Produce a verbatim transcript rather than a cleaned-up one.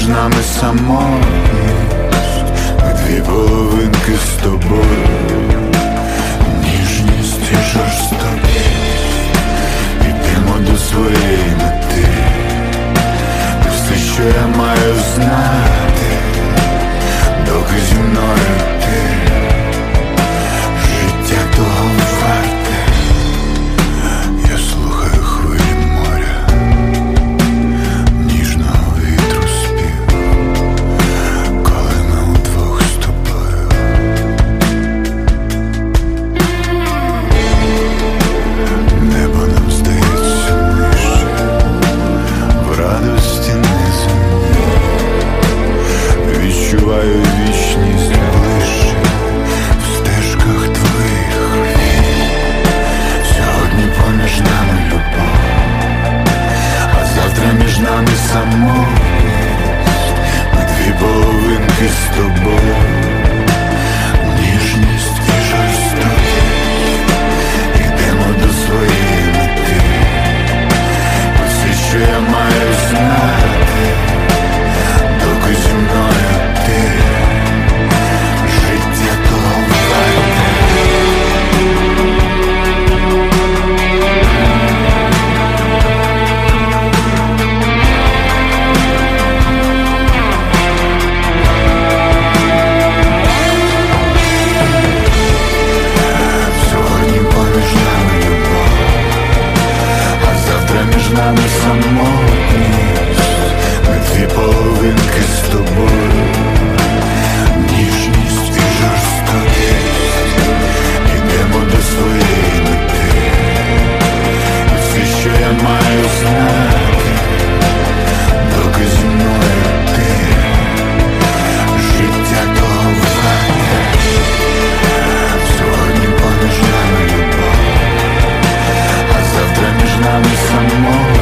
нами самотність, ми дві половинки з тобою. Ніжність і жорстокість, ідемо до своєї мети. Все, що я маю знати, доки зі мною ти. Життя того варте. Я слухаю хвилі моря, ніжного вітру спів, коли ми удвох з тобою. Небо нам здається нижче, в радості неземні. Відчуваю вічність ближче в стежках твоїх вій. Сьогодні поміж нами любов, а завтра між нами самотність. Ми дві половинки з тобою. Ніжність і жорстокість, ідемо до своєї мети. Все, що я маю знати, доки зі мною ти. Життя того варте. Сьогодні поміж нами любов, а завтра між нами самотність. Ми дві половинки з тобою. Ніжність і жорстокість, ідемо до своєї мети. І все, що я маю знати, доки зі мною ти. Життя того варте. Сьогодні поміж нами любов, а завтра між нами самотність.